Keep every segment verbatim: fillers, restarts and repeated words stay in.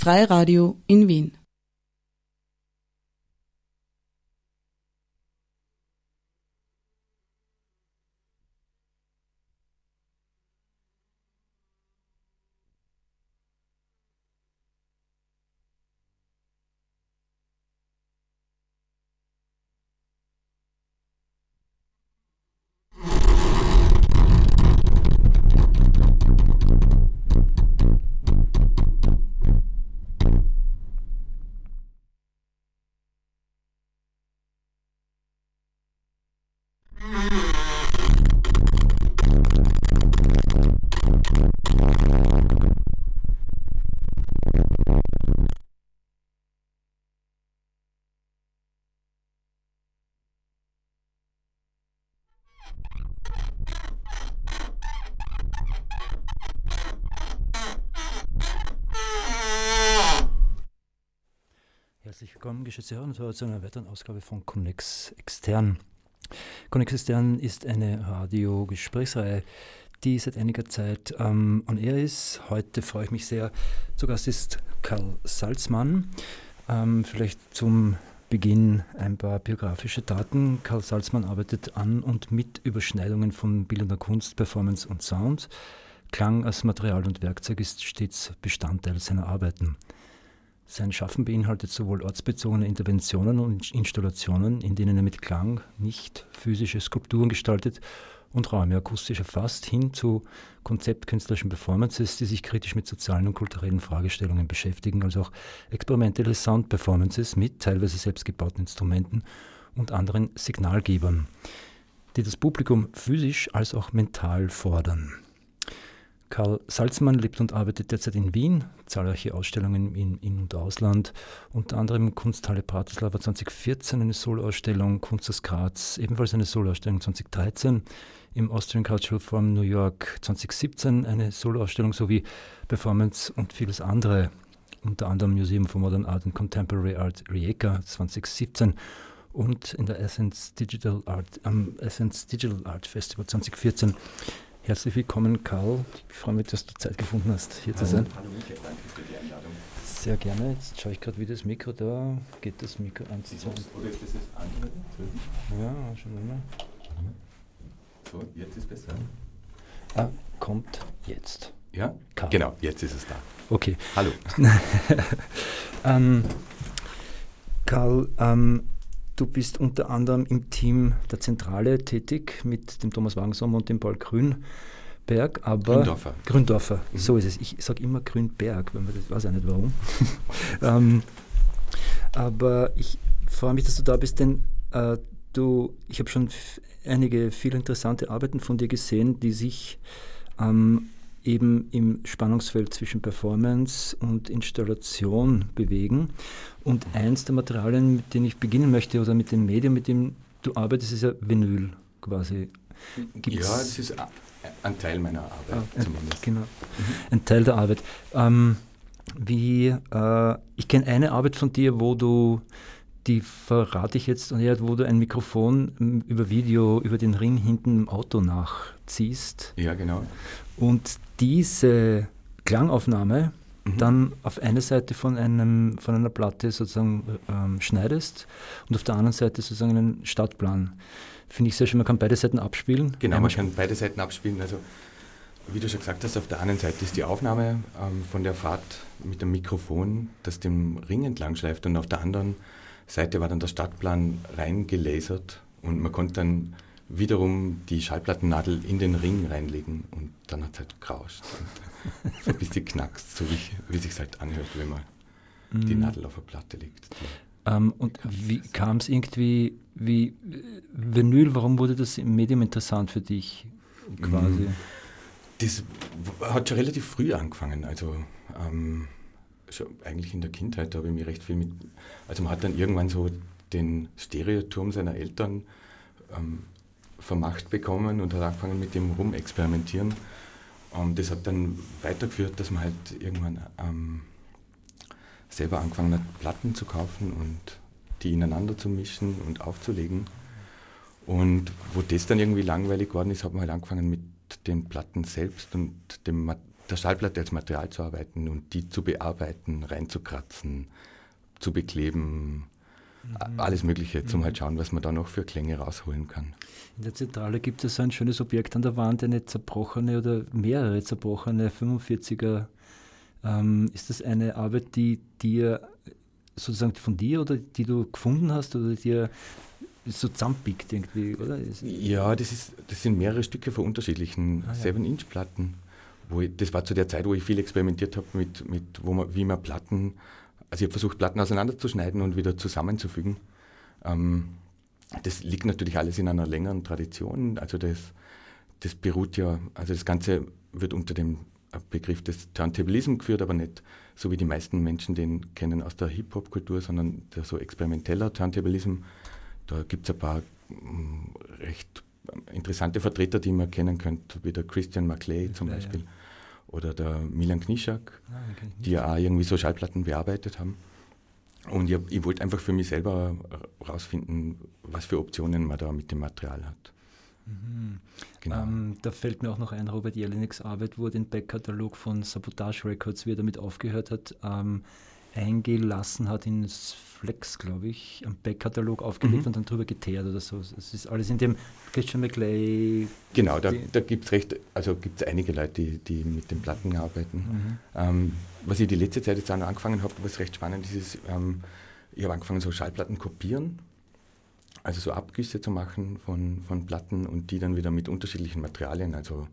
Freiradio in Wien. Herzlich willkommen, geschätzte Hörer und Hörer, zu einer weiteren Ausgabe von Connex Extern. Connex Extern ist eine Radio-Gesprächsreihe, die seit einiger Zeit ähm, on air ist. Heute freue ich mich sehr. Zu Gast ist Karl Salzmann. Ähm, vielleicht zum Beginn ein paar biografische Daten. Karl Salzmann arbeitet an und mit Überschneidungen von bildender Kunst, Performance und Sound. Klang als Material und Werkzeug ist stets Bestandteil seiner Arbeiten. Sein Schaffen beinhaltet sowohl ortsbezogene Interventionen und Installationen, in denen er mit Klang nicht physische Skulpturen gestaltet und Räume akustisch erfasst, hin zu konzeptkünstlerischen Performances, die sich kritisch mit sozialen und kulturellen Fragestellungen beschäftigen, als auch experimentelle Sound-Performances mit teilweise selbstgebauten Instrumenten und anderen Signalgebern, die das Publikum physisch als auch mental fordern. Karl Salzmann lebt und arbeitet derzeit in Wien, zahlreiche Ausstellungen im In- und Ausland, unter anderem Kunsthalle Bratislava zwanzig vierzehn, eine Soloausstellung, Kunst aus Graz, ebenfalls eine Soloausstellung zwanzig dreizehn, im Austrian Cultural Forum New York zwanzig siebzehn eine Soloausstellung sowie Performance und vieles andere, unter anderem Museum for Modern Art and Contemporary Art Rijeka zwanzig siebzehn und in der Essence Digital Art, am Essence Digital Art Festival zwanzig vierzehn. Herzlich willkommen, Karl. Ich freue mich, dass du Zeit gefunden hast, hier hallo, zu sein. Hallo Michael, danke für die Einladung. Sehr gerne. Jetzt schaue ich gerade, wie das Mikro da geht. Das Mikro eins, zwei. Oder ist das das andere? Ja, schon immer. So, jetzt ist besser. Ah, kommt jetzt. Ja? Karl. Genau, jetzt ist es da. Okay. Hallo. ähm, Karl, ähm, du bist unter anderem im Team der Zentrale tätig mit dem Thomas Wagensommer und dem Paul Grünberg, aber Gründorfer. Gründorfer, mhm. So ist es. Ich sage immer Grünberg, wenn man das weiß ich nicht warum. ähm, aber ich freue mich, dass du da bist, denn äh, du, ich habe schon f- einige viele interessante Arbeiten von dir gesehen, die sich ähm, eben im Spannungsfeld zwischen Performance und Installation bewegen. Und eins der Materialien, mit denen ich beginnen möchte, oder mit dem Medium, mit dem du arbeitest, ist ja Vinyl quasi. Gibt's ja, das ist ein Teil meiner Arbeit ah, zumindest. Genau, mhm. Ein Teil der Arbeit. Ähm, wie, äh, ich kenne eine Arbeit von dir, wo du, die verrate ich jetzt, wo du ein Mikrofon über Video, über den Ring hinten im Auto nachziehst. Ja, genau. Und diese Klangaufnahme mhm. dann auf eine Seite von, einem, von einer Platte sozusagen ähm, schneidest und auf der anderen Seite sozusagen einen Stadtplan. Finde ich sehr schön, man kann beide Seiten abspielen. Genau, man kann beide Seiten abspielen. Also wie du schon gesagt hast, auf der einen Seite ist die Aufnahme ähm, von der Fahrt mit dem Mikrofon, das dem Ring entlang schleift, und auf der anderen Seite war dann der Stadtplan reingelasert und man konnte dann wiederum die Schallplattennadel in den Ring reinlegen und dann hat es halt gerauscht und so ein bisschen knackst, so wie, wie es sich halt anhört, wenn man mm. die Nadel auf der Platte legt. Ähm, und wie kam es irgendwie, wie Vinyl, warum wurde das im Medium interessant für dich quasi? Das hat schon relativ früh angefangen, also ähm, schon eigentlich in der Kindheit, da habe ich mich recht viel mit, also man hat dann irgendwann so den Stereoturm seiner Eltern ähm, vermacht bekommen und hat angefangen mit dem rumexperimentieren. Und das hat dann weitergeführt, dass man halt irgendwann ähm, selber angefangen hat, Platten zu kaufen und die ineinander zu mischen und aufzulegen. Und wo das dann irgendwie langweilig geworden ist, hat man halt angefangen mit den Platten selbst und dem, der Schallplatte als Material zu arbeiten und die zu bearbeiten, reinzukratzen, zu bekleben, mhm. alles Mögliche, zum mhm. halt schauen, was man da noch für Klänge rausholen kann. In der Zentrale gibt es so ein schönes Objekt an der Wand, eine zerbrochene oder mehrere zerbrochene fünfundvierziger. Ähm, ist das eine Arbeit, die dir sozusagen von dir oder die du gefunden hast oder dir so zusammenpickt irgendwie, oder? Ja, das, ist, das sind mehrere Stücke von unterschiedlichen ah, sieben Inch Platten. Wo ich, das war zu der Zeit, wo ich viel experimentiert habe mit, mit wo man, wie man Platten, also ich habe versucht, Platten auseinanderzuschneiden und wieder zusammenzufügen. Ähm, das liegt natürlich alles in einer längeren Tradition. Also das, das beruht ja, also das Ganze wird unter dem Begriff des Turntablism geführt, aber nicht so wie die meisten Menschen den kennen aus der Hip-Hop-Kultur, sondern der so experimenteller Turntablism. Da gibt es ein paar m, recht interessante Vertreter, die man kennen könnte, wie der Christian McClay zum ja, Beispiel ja. oder der Milan Knischak, ah, die ja auch irgendwie so Schallplatten bearbeitet haben. Und ich, ich wollte einfach für mich selber herausfinden, was für Optionen man da mit dem Material hat. Mhm. Genau. Ähm, da fällt mir auch noch ein, Robert Jelineks Arbeit, wo er den Backkatalog von Sabotage Records, wie er damit aufgehört hat, ähm, eingelassen hat ins Flex, glaube ich, am Backkatalog aufgelegt mhm. und dann drüber geteert oder so. Es ist alles in dem Christian McClay. Genau, da, da gibt es recht, also gibt es einige Leute, die, die mit den Platten arbeiten. Mhm. Ähm, was ich die letzte Zeit jetzt auch noch angefangen habe, was recht spannend ist, ist ähm, ich habe angefangen, so Schallplatten kopieren. Also so Abgüsse zu machen von, von Platten und die dann wieder mit unterschiedlichen Materialien, also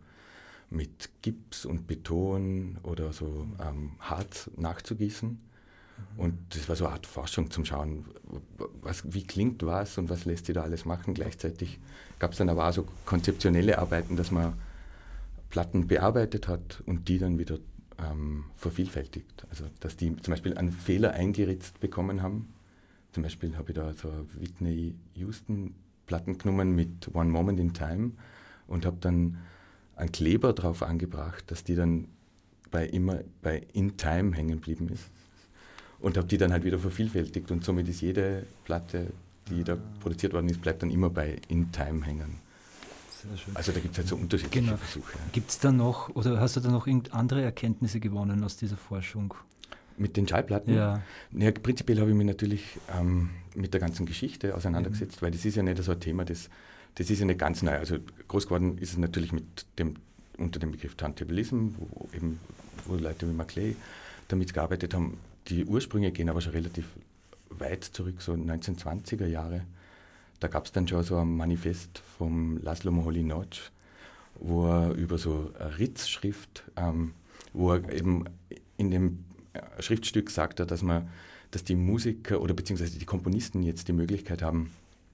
mit Gips und Beton oder so ähm, Harz nachzugießen. Mhm. Und das war so eine Art Forschung zum Schauen, was, wie klingt was und was lässt sich da alles machen. Gleichzeitig gab es dann aber auch so konzeptionelle Arbeiten, dass man Platten bearbeitet hat und die dann wieder ähm, vervielfältigt. Also dass die zum Beispiel einen Fehler eingeritzt bekommen haben. Zum Beispiel habe ich da so Whitney Houston Platten genommen mit One Moment in Time und habe dann einen Kleber drauf angebracht, dass die dann bei immer bei In Time hängen geblieben ist. Und habe die dann halt wieder vervielfältigt und somit ist jede Platte, die da produziert worden ist, bleibt dann immer bei In Time hängen. Sehr schön. Also da gibt es halt so unterschiedliche genau. Versuche. Gibt es da noch, oder hast du da noch irgend andere Erkenntnisse gewonnen aus dieser Forschung? Mit den Schallplatten? Ja. Ja, prinzipiell habe ich mich natürlich ähm, mit der ganzen Geschichte auseinandergesetzt, mhm. weil das ist ja nicht so ein Thema, das, das ist ja nicht ganz neu. Also groß geworden ist es natürlich mit dem, unter dem Begriff Turntablism, wo eben wo Leute wie McClay damit gearbeitet haben. Die Ursprünge gehen aber schon relativ weit zurück, so neunzehnhundertzwanziger Jahre. Da gab es dann schon so ein Manifest vom Laszlo Moholy-Nagy, wo er über so eine Ritzschrift, ähm, wo er eben in dem Schriftstück sagt er, dass man, dass die Musiker oder beziehungsweise die Komponisten jetzt die Möglichkeit haben,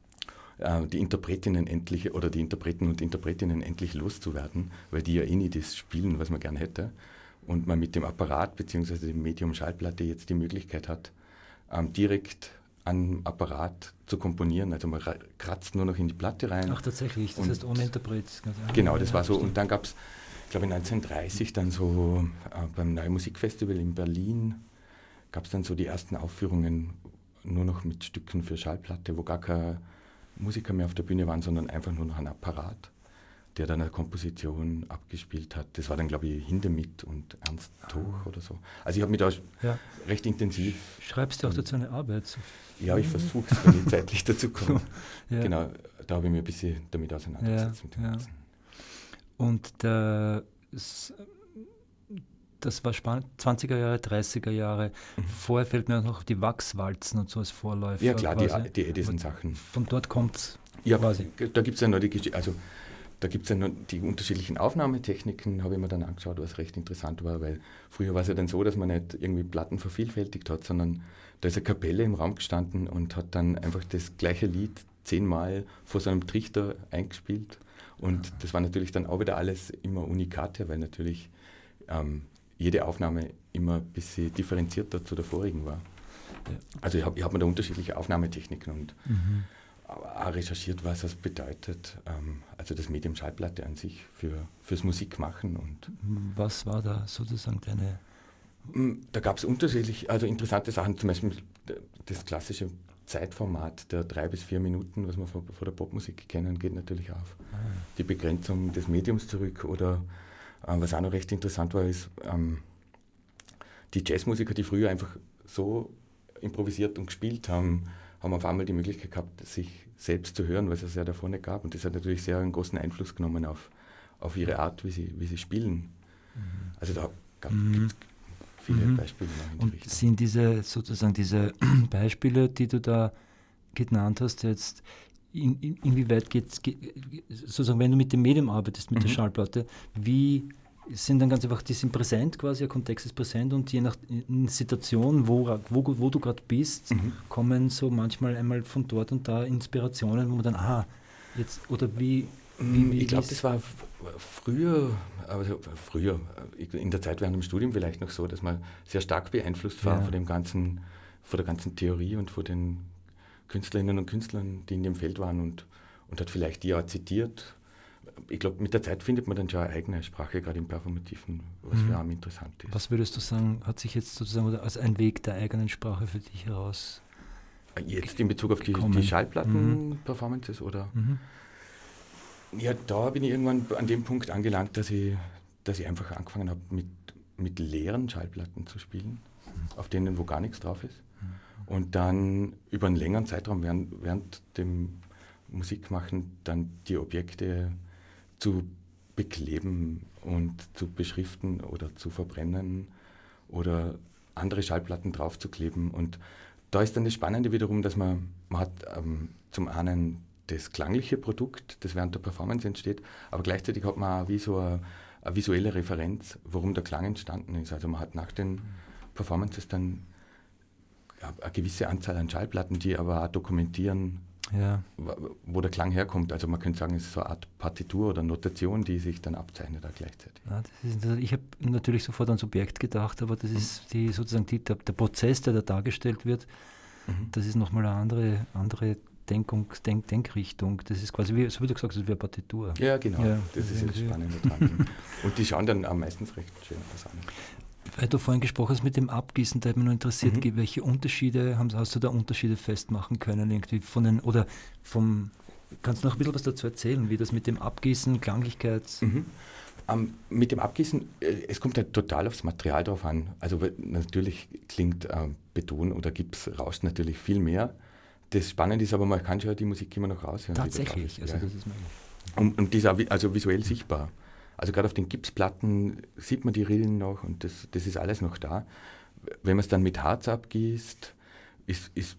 äh, die Interpretinnen endlich oder die Interpreten und Interpretinnen endlich loszuwerden, weil die ja eh nie das spielen, was man gern hätte. Und man mit dem Apparat beziehungsweise dem Medium Schallplatte jetzt die Möglichkeit hat, ähm, direkt am Apparat zu komponieren. Also man ra- kratzt nur noch in die Platte rein. Ach tatsächlich, das heißt ohne Interpret. Genau, das war so. Und dann gab es ich glaube neunzehnhundertdreißig dann so äh, beim Neue Musikfestival in Berlin gab es dann so die ersten Aufführungen nur noch mit Stücken für Schallplatte, wo gar keine Musiker mehr auf der Bühne waren, sondern einfach nur noch ein Apparat, der dann eine Komposition abgespielt hat. Das war dann, glaube ich, Hindemith und Ernst Tuch oder so. Also ich habe mich da ja. recht intensiv... Schreibst du auch dazu eine Arbeit? Ja, ich versuche es, wenn ich zeitlich dazu komme. Ja. Genau, da habe ich mich ein bisschen damit auseinandergesetzt. Ja, mit dem ja. Ganzen. Und das, das war spannend, zwanziger Jahre, dreißiger Jahre. Mhm. Vorher fällt mir noch die Wachswalzen und so als Vorläufer. Ja klar, quasi. die, die Edison-Sachen. Von dort kommt es ja, quasi. Da gibt es ja noch die Geschichte, also da gibt es ja noch die unterschiedlichen Aufnahmetechniken, habe ich mir dann angeschaut, was recht interessant war, weil früher war es ja dann so, dass man nicht irgendwie Platten vervielfältigt hat, sondern da ist eine Kapelle im Raum gestanden und hat dann einfach das gleiche Lied zehnmal vor so einem Trichter eingespielt. Und das war natürlich dann auch wieder alles immer Unikate, weil natürlich ähm, jede Aufnahme immer ein bisschen differenzierter zu der vorigen war. Ja. Also ich habe ich hab mir da unterschiedliche Aufnahmetechniken und mhm. auch recherchiert, was das bedeutet. Ähm, also das Medium Schallplatte an sich für, fürs Musikmachen. Und was war da sozusagen deine... Da gab es unterschiedlich, also interessante Sachen, zum Beispiel das klassische Zeitformat der drei bis vier Minuten, was wir von, von der Popmusik kennen, geht natürlich auf. Ah. Die Begrenzung des Mediums zurück oder Äh, was auch noch recht interessant war, ist, ähm, die Jazzmusiker, die früher einfach so improvisiert und gespielt haben, haben auf einmal die Möglichkeit gehabt, sich selbst zu hören, was es ja davor nicht gab. Und das hat natürlich sehr einen großen Einfluss genommen auf, auf ihre Art, wie sie, wie sie spielen. Mhm. Also da gab es Mhm. viele Mhm. Beispiele noch in die Und Richtung. sind diese sozusagen diese Beispiele, die du da genannt hast, jetzt in, in, inwieweit geht, geht sozusagen, wenn du mit dem Medium arbeitest, mit Mhm. der Schallplatte, wie sind dann ganz einfach, die sind präsent quasi, der Kontext ist präsent und je nach in Situation, wo, wo, wo du gerade bist, Mhm. kommen so manchmal einmal von dort und da Inspirationen, wo man dann, aha, jetzt, oder wie... wie, wie ich glaube, wie- das war f- früher, also früher, in der Zeit während dem Studium vielleicht noch so, dass man sehr stark beeinflusst war Ja. von dem ganzen, von der ganzen Theorie und von den Künstlerinnen und Künstlern, die in dem Feld waren und, und hat vielleicht die auch zitiert. Ich glaube, mit der Zeit findet man dann schon eine eigene Sprache, gerade im Performativen, was Mhm. für einen interessant ist. Was würdest du sagen, hat sich jetzt sozusagen oder als ein Weg der eigenen Sprache für dich heraus? Jetzt in Bezug auf die, gekommen. die Schallplatten-Performances oder? Mhm. Ja, da bin ich irgendwann an dem Punkt angelangt, dass ich, dass ich einfach angefangen habe, mit, mit leeren Schallplatten zu spielen, auf denen wo gar nichts drauf ist. Und dann über einen längeren Zeitraum während, während dem Musikmachen dann die Objekte zu bekleben und zu beschriften oder zu verbrennen oder andere Schallplatten draufzukleben. Und da ist dann das Spannende wiederum, dass man, man hat ähm, zum einen das klangliche Produkt, das während der Performance entsteht, aber gleichzeitig hat man auch wie so eine, eine visuelle Referenz, warum der Klang entstanden ist. Also man hat nach den Performances dann eine gewisse Anzahl an Schallplatten, die aber auch dokumentieren, Ja. wo der Klang herkommt. Also man könnte sagen, es ist so eine Art Partitur oder Notation, die sich dann abzeichnet auch gleichzeitig. Ja, das ist interessant. Ich habe natürlich sofort ans Objekt gedacht, aber das ist die, sozusagen die, der, der Prozess, der da dargestellt wird, Mhm. das ist nochmal eine andere, andere Denkung, Denk, Denkrichtung. Das ist quasi, wie, so wie du gesagt hast, das ist wie eine Partitur. Ja, genau. Ja, das ist das irgendwie. Spannende dran. Und die schauen dann auch meistens recht schön aus an. Weil du vorhin gesprochen hast mit dem Abgießen, da hat mich nur interessiert, Mhm. welche Unterschiede, haben, hast du da Unterschiede festmachen können irgendwie von den, oder vom, kannst du noch ein bisschen was dazu erzählen, wie das mit dem Abgießen, Klanglichkeit... Mhm. Ähm, mit dem Abgießen, äh, es kommt halt total aufs Material drauf an. Also weil natürlich klingt äh, Beton oder Gips rauscht natürlich viel mehr. Das Spannende ist aber, man kann schon die Musik immer noch raushören. die da drauf Tatsächlich, ist. also Ja. das ist mein... Und, und die ist auch vi- also visuell sichtbar. Also gerade auf den Gipsplatten sieht man die Rillen noch und das, das ist alles noch da. Wenn man es dann mit Harz abgießt, ist, ist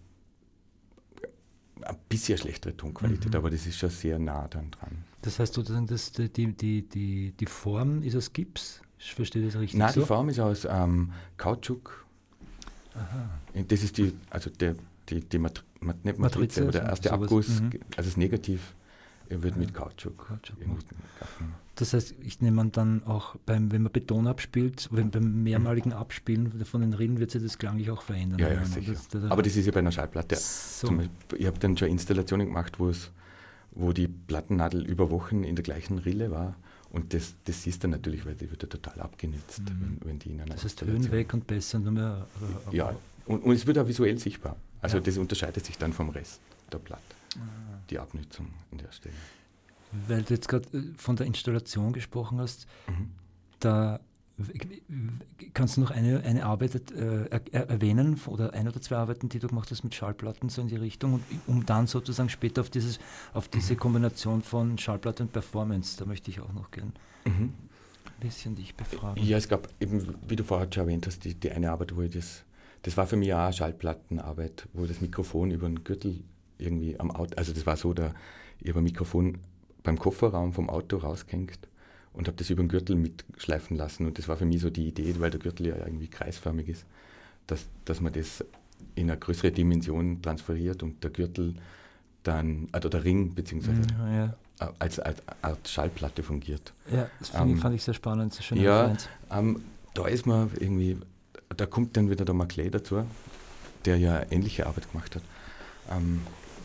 ein bisschen schlechtere Tonqualität, Mhm. aber das ist schon sehr nah dann dran. Das heißt sozusagen, dass die, die, die, die, die Form ist aus Gips? Ich verstehe das richtig Nein, so? die Form ist aus ähm, Kautschuk. Aha. Und das ist die, also der, die, die Mat Mat nicht Matrize, Matrize, aber der erste sowas. Abguss, Mhm. also das Negativ, äh, wird Ja. mit Kautschuk. Kautschuk irgendwie genommen. Das heißt, ich nehme an dann auch, beim, wenn man Beton abspielt, wenn, beim mehrmaligen Abspielen von den Rillen wird sich das klanglich auch verändern. Ja, ja, Ja, sicher. das- das- Aber das ist ja bei einer Schallplatte. So. Zum Beispiel, ich habe dann schon Installationen gemacht, wo es, wo die Plattennadel über Wochen in der gleichen Rille war. Und das, das siehst du natürlich, weil die wird ja total abgenutzt, Mhm. wenn, wenn die in einer Das heißt, Installation- Höhen weg und besser, nur mehr. Aber, Ja, und, und es wird auch visuell sichtbar. Also Ja. das unterscheidet sich dann vom Rest der Platte, Ah. die Abnutzung an der Stelle. Weil du jetzt gerade von der Installation gesprochen hast, Mhm. da w- w- kannst du noch eine, eine Arbeit äh, er, er, erwähnen oder ein oder zwei Arbeiten, die du gemacht hast mit Schallplatten, so in die Richtung, und, um dann sozusagen später auf, dieses, auf diese Mhm. Kombination von Schallplatte und Performance, da möchte ich auch noch gern Mhm. ein bisschen dich befragen. Ja, es gab eben, wie du vorher schon erwähnt hast, die, die eine Arbeit, wo ich das, das war für mich auch eine Schallplattenarbeit, wo ich das Mikrofon über den Gürtel irgendwie am Auto, also das war so, da, ich habe ein Mikrofon beim Kofferraum vom Auto rausgehängt und habe das über den Gürtel mitschleifen lassen und das war für mich so die Idee, weil der Gürtel ja irgendwie kreisförmig ist, dass, dass man das in eine größere Dimension transferiert und der Gürtel dann, also der Ring beziehungsweise Mhm, ja. als, als Art Schallplatte fungiert. Ja, das fand, ich, Ähm, fand ich sehr spannend, das ist schön. Ja, ähm, da ist man irgendwie, da kommt dann wieder der Maclay dazu, der ja ähnliche Arbeit gemacht hat, ähm,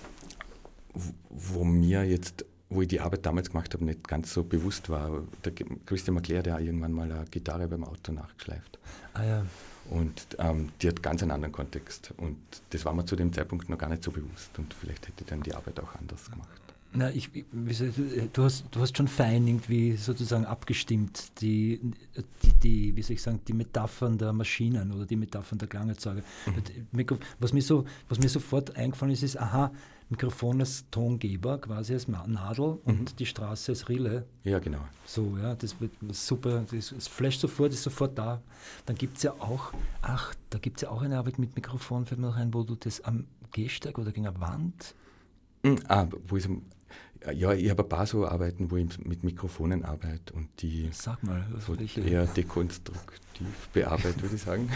wo, wo mir jetzt, wo ich die Arbeit damals gemacht habe, nicht ganz so bewusst war. Der G- Christian Maclay hat ja irgendwann mal eine Gitarre beim Auto nachgeschleift Ah ja, und ähm, die hat ganz einen anderen Kontext und das war mir zu dem Zeitpunkt noch gar nicht so bewusst und vielleicht hätte ich dann die Arbeit auch anders gemacht. Na, ich, wie soll ich, du, hast, du hast schon fein irgendwie sozusagen abgestimmt, die, die, die, wie soll ich sagen, die Metaphern der Maschinen oder die Metaphern der Klangerzeuger. Mhm. Was, mir so, was mir sofort eingefallen ist, ist, aha, Mikrofon als Tongeber, quasi als Nadel und mhm. die Straße als Rille. Ja, genau. So, ja, das wird super, das, das flasht sofort, ist sofort da. Dann gibt es ja auch, ach, da gibt es ja auch eine Arbeit mit Mikrofon, fällt mir noch ein, wo du das am Gehsteig oder gegen eine Wand... Mhm, ah, wo ich, ja, ich habe ein paar so Arbeiten, wo ich mit Mikrofonen arbeite und die Sag mal, was so welche? eher dekonstruktiv bearbeite, würde ich sagen.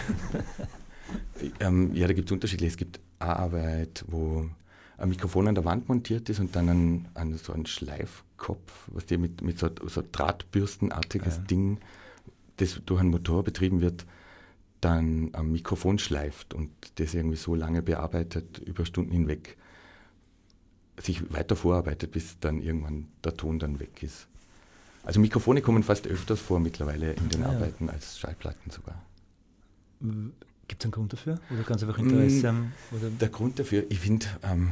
ähm, ja, da gibt es unterschiedliche. Es gibt eine Arbeit, wo ein Mikrofon an der Wand montiert ist und dann ein, ein, so ein Schleifkopf, was dir mit, mit so, so drahtbürstenartiges ja. Ding, das durch einen Motor betrieben wird, dann am Mikrofon schleift und das irgendwie so lange bearbeitet, über Stunden hinweg, sich weiter vorarbeitet, bis dann irgendwann der Ton dann weg ist. Also Mikrofone kommen fast öfters vor mittlerweile in den ah, Arbeiten ja. als Schallplatten sogar. Gibt es einen Grund dafür? Oder ganz einfach Interesse? Mm, oder? Der Grund dafür, ich finde, ähm,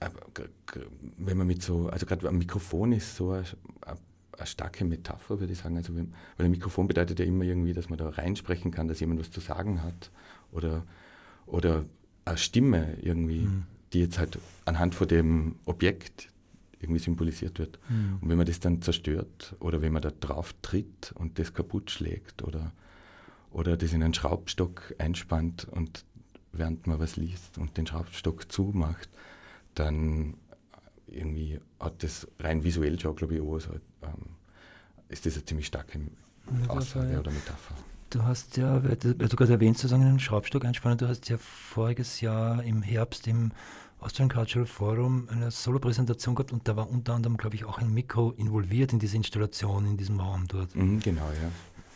wenn man mit so, also gerade ein Mikrofon ist so eine, eine starke Metapher, würde ich sagen. Also wenn, weil ein Mikrofon bedeutet ja immer irgendwie, dass man da reinsprechen kann, dass jemand was zu sagen hat. Oder, oder eine Stimme irgendwie. Mm. die jetzt halt anhand von dem Objekt irgendwie symbolisiert wird. Mhm. Und wenn man das dann zerstört oder wenn man da drauf tritt und das kaputt schlägt oder, oder das in einen Schraubstock einspannt und während man was liest und den Schraubstock zumacht, dann irgendwie hat das rein visuell schon, glaube ich, auch so, ähm, ist das eine ziemlich starke Aussage oder Metapher. Du hast ja, weil du gerade erwähnt, sozusagen einen Schraubstock einspannen, du hast ja voriges Jahr im Herbst im Austrian Cultural Forum eine Solo-Präsentation gehabt und da war unter anderem, glaube ich, auch ein Mikro involviert in diese Installation, in diesem Raum dort. Mhm, genau, ja.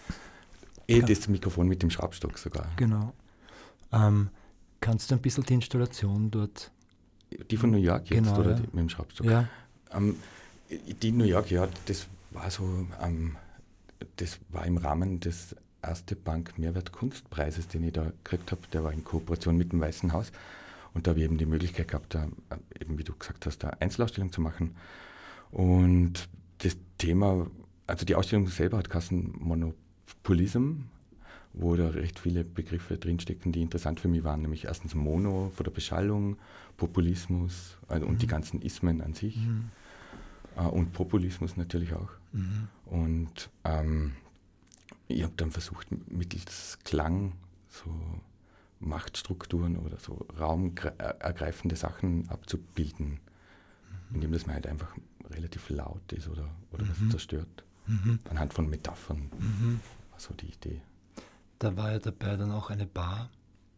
Eh, ja. Das Mikrofon mit dem Schraubstock sogar. Genau. Ähm, kannst du ein bisschen die Installation dort... Die von New York jetzt, genau, oder ja. die, mit dem Schraubstock? Ja. Ähm, die New York, ja, das war so, ähm, das war im Rahmen des erste Bank Mehrwert-Kunstpreises, den ich da gekriegt habe, der war in Kooperation mit dem Weißen Haus. Und da habe ich eben die Möglichkeit gehabt, da, eben wie du gesagt hast, eine Einzelausstellung zu machen. Und das Thema, also die Ausstellung selber hat geheißen Monopolism, wo da recht viele Begriffe drinstecken, die interessant für mich waren, nämlich erstens Mono von der Beschallung, Populismus also, mhm. und die ganzen Ismen an sich mhm. äh, und Populismus natürlich auch. Mhm. Und ähm, ich habe dann versucht, mittels Klang so Machtstrukturen oder so raumergreifende Sachen abzubilden, mhm. indem das man halt einfach relativ laut ist oder, oder mhm. was zerstört. Mhm. Anhand von Metaphern mhm. war so die Idee. Da war ja dabei dann auch eine Bar.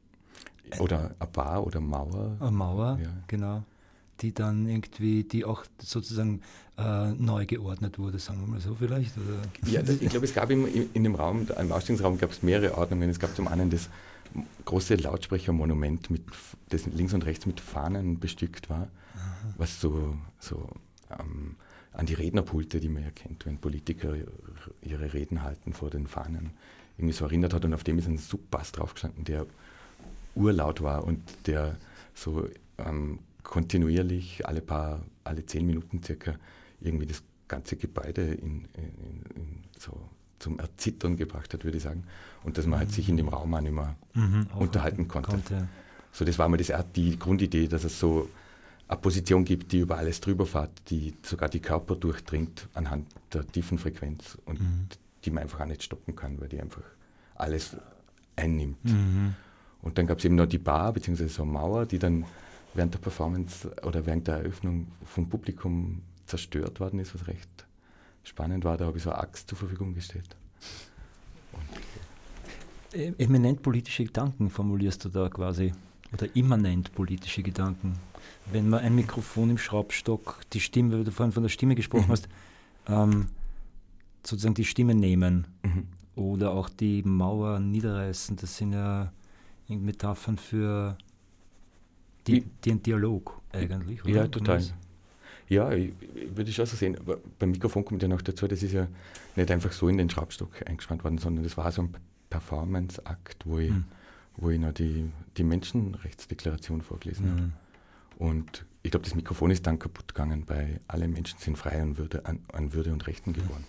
Oder eine Bar oder Mauer. Eine Mauer, ja. Genau. Die dann irgendwie, die auch sozusagen äh, neu geordnet wurde, sagen wir mal so vielleicht? Oder? Ja, das, ich glaube, es gab im, in dem Raum, im Ausstellungsraum gab es mehrere Ordnungen. Es gab zum einen das große Lautsprechermonument, mit, das links und rechts mit Fahnen bestückt war, aha. was so, so ähm, an die Rednerpulte, die man ja kennt, wenn Politiker ihre Reden halten vor den Fahnen, irgendwie so erinnert hat. Und auf dem ist ein Subbass draufgestanden, der urlaut war und der so ähm, kontinuierlich alle paar, alle zehn Minuten circa irgendwie das ganze Gebäude in, in, in so zum Erzittern gebracht hat, würde ich sagen. Und dass man mhm. halt sich in dem Raum auch nicht mehr mhm, unterhalten konnte. konnte. So, das war mal das, die Grundidee, dass es so eine Position gibt, die über alles drüber fährt, die sogar die Körper durchdringt anhand der tiefen Frequenz und mhm. die man einfach auch nicht stoppen kann, weil die einfach alles einnimmt. Mhm. Und dann gab es eben noch die Bar, beziehungsweise so eine Mauer, die dann während der Performance oder während der Eröffnung vom Publikum zerstört worden ist, was recht spannend war. Da habe ich so eine Axt zur Verfügung gestellt. Und eminent politische Gedanken formulierst du da quasi, oder immanent politische Gedanken. Wenn man ein Mikrofon im Schraubstock, die Stimme, weil du vorhin von der Stimme gesprochen mhm. hast, ähm, sozusagen die Stimme nehmen mhm. oder auch die Mauer niederreißen, das sind ja Metaphern für die, den Dialog eigentlich, oder? Ja, total. Ja, ich, ich würde schon so sehen, aber beim Mikrofon kommt ja noch dazu, das ist ja nicht einfach so in den Schraubstock eingespannt worden, sondern das war so ein Performance-Akt, wo ich, hm. wo ich noch die, die Menschenrechtsdeklaration vorgelesen hm. habe. Und ich glaube, das Mikrofon ist dann kaputt gegangen bei Alle Menschen sind frei an Würde, an, an Würde und Rechten geboren.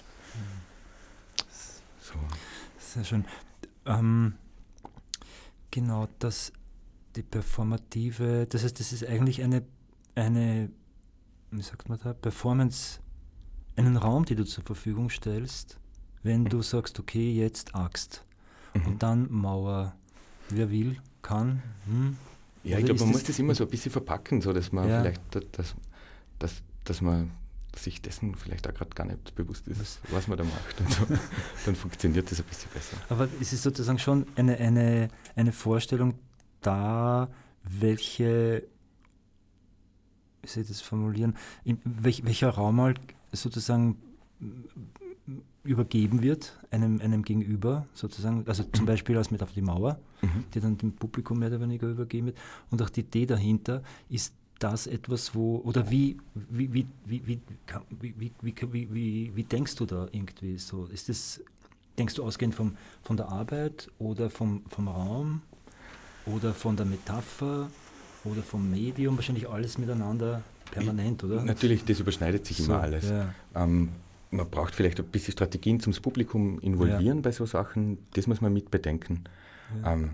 So. Sehr schön. Ähm, genau, das, die performative, das heißt, das ist eigentlich eine, eine, wie sagt man da, Performance, einen Raum, den du zur Verfügung stellst, wenn du sagst, okay, jetzt Axt Mhm. und dann Mauer. Wer will, kann. Hm. Ja, Oder ich glaube, ist man das- muss das immer so ein bisschen verpacken, so dass man Ja. vielleicht, dass, dass, dass man sich dessen vielleicht auch gerade gar nicht bewusst ist, was man da macht. Und so. Dann funktioniert das ein bisschen besser. Aber es ist sozusagen schon eine, eine, eine Vorstellung da, welche, wie soll ich das formulieren, in welch, welcher Raum halt sozusagen übergeben wird, einem, einem Gegenüber, sozusagen, also zum Beispiel als mit auf die Mauer, Mhm. die dann dem Publikum mehr oder weniger übergeben wird. Und auch die Idee dahinter, ist das etwas, wo, oder wie, wie, wie, wie, wie, kann- wie, wie, wie, wie, wie, wie denkst du da irgendwie so? Ist das, denkst du ausgehend vom, von der Arbeit oder vom, vom Raum oder von der Metapher oder vom Medium? Wahrscheinlich alles miteinander permanent, oder? Natürlich, das überschneidet sich So, immer alles. ja. Ähm, man braucht vielleicht ein bisschen Strategien zum Publikum involvieren bei so Sachen. Das muss man mit bedenken. Ja. Ähm,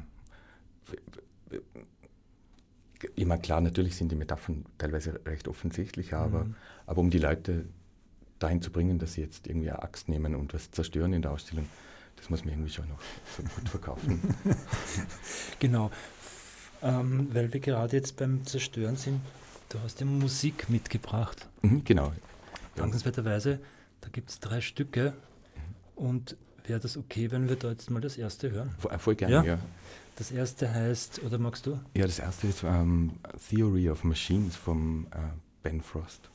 ich meine, klar, natürlich sind die Metaphern teilweise recht offensichtlich, aber, Mhm. aber um die Leute dahin zu bringen, dass sie jetzt irgendwie eine Axt nehmen und was zerstören in der Ausstellung, das muss man irgendwie schon noch so gut verkaufen. Genau, F- ähm, weil wir gerade jetzt beim Zerstören sind, du hast ja Musik mitgebracht. Mhm, genau. Ja. Dankenswerterweise, da gibt es drei Stücke und wäre das okay, wenn wir da jetzt mal das erste hören? Voll, voll gerne, Ja? ja. Das erste heißt, oder magst du? Ja, das erste ist ähm, Theory of Machines von äh, Ben Frost.